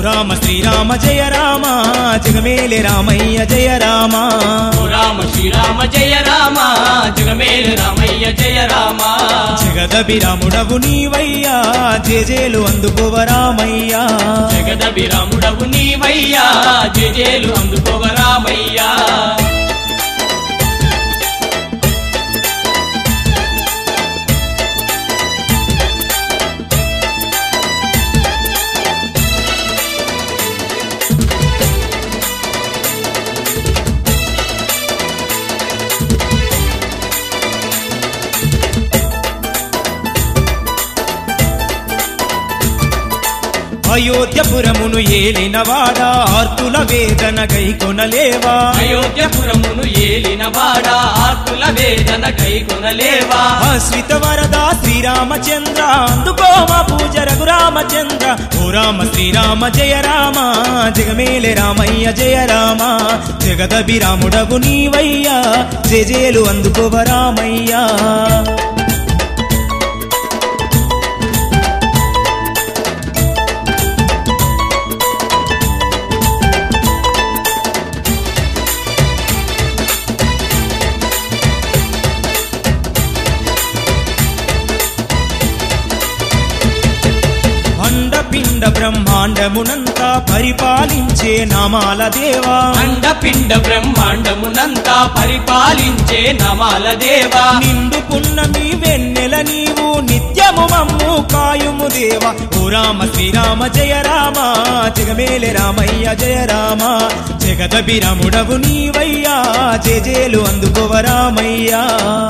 రామ శ్రీరామ జయ రామ జగమేలే రామయ్య జయ రామ ఓ రామ శ్రీరామ జయ రామ జగమేలు రామయ్య జయ రామ జగదభిరాముడవు నీవయ్యా జేజేలు అందుకోవ రామయ్యా జగదభిరాముడవు నీవయ్యా జేజేలు అందుకోవ రామయ్యా అయోధ్యపురమును ఏలినవాడా ఆర్తుల వేదన గైకొనలేవా అయోధ్యపురమును ఏలినవాడా ఆర్తుల వేదన గైకొనలేవా ఆశ్రిత వరదా శ్రీరామచంద్ర అందుకో మా పూజ రఘురామచంద్ర ఓ రామ శ్రీరామ జయ రామ జగమేలే రామయ్య జయ రామ జగదభిరాముడవు నీవయ్యా జేజేలు అందుకోవ రామయ్యా అండపిండ బ్రహ్మాండమునంతా పరిపాలించే నామాల దేవా అండపిండ బ్రహ్మాండమునంతా పరిపాలించే నమాల దేవా నిండు పున్నమి వెన్నెల నీవు నిత్యము మమ్ము కాయుము దేవా ఓ రామ శ్రీరామ జయ రామ జగమేలే రామయ్య జయ రామ జగదభిరాముడవు నీవయ్యా జేజేలు అందుకోవ రామయ్యా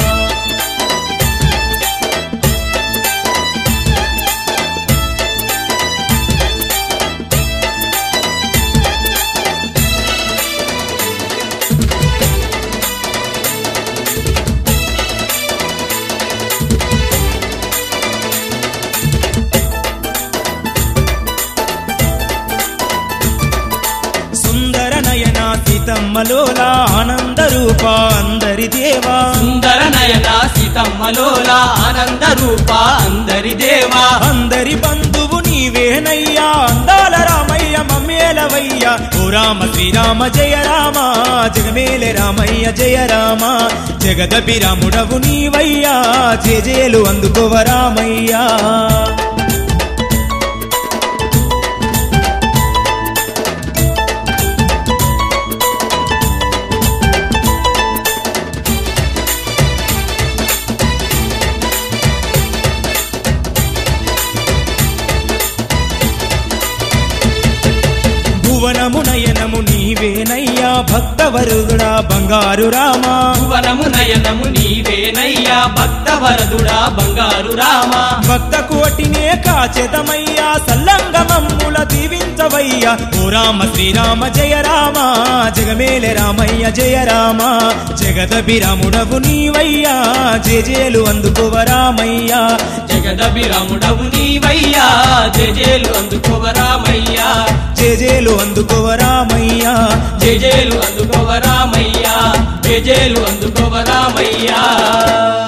సీతమ్మలోలా ఆనంద రూప అందరి దేవా సుందర నయన సీతమ్మలోలా ఆనంద రూప అందరి దేవా అందరి బంధువు నీవేనయ్యా అందాల రామయ్య మమ్మేలవయ్యా ఓ రామ శ్రీరామ జయ రామ జగమేలే రామయ్య జయ రామ జగదభిరాముడవు నీవయ్యా జేజేలు అందుకోవ రామయ్యా భువనము నయనము నీవేనయ్యా భక్తవరుడా బంగారు రామ భువనము నయనము నీవేనయ్యా భక్తవరదుడా బంగారు రామ భక్త కోటినే కాచెదమయ్యా సల్లంగమమ్ముల దీవించవయ్యా ఓ రామ శ్రీరామ జయ రామ జగమేలే రామయ్య జయ రామ జగదభిరాముడవు నీవయ్యా జేజేలు అందుకోవ రామయ్యా జగదభిరాముడవు నీవయ్యా జేజేలు అందుకోవ రామయ్యా జేజేలు అందుకోవ రామయ్యా జేజేలు అందుకోవ రామయ్యా జేజేలు అందుకోవ రామయ్యా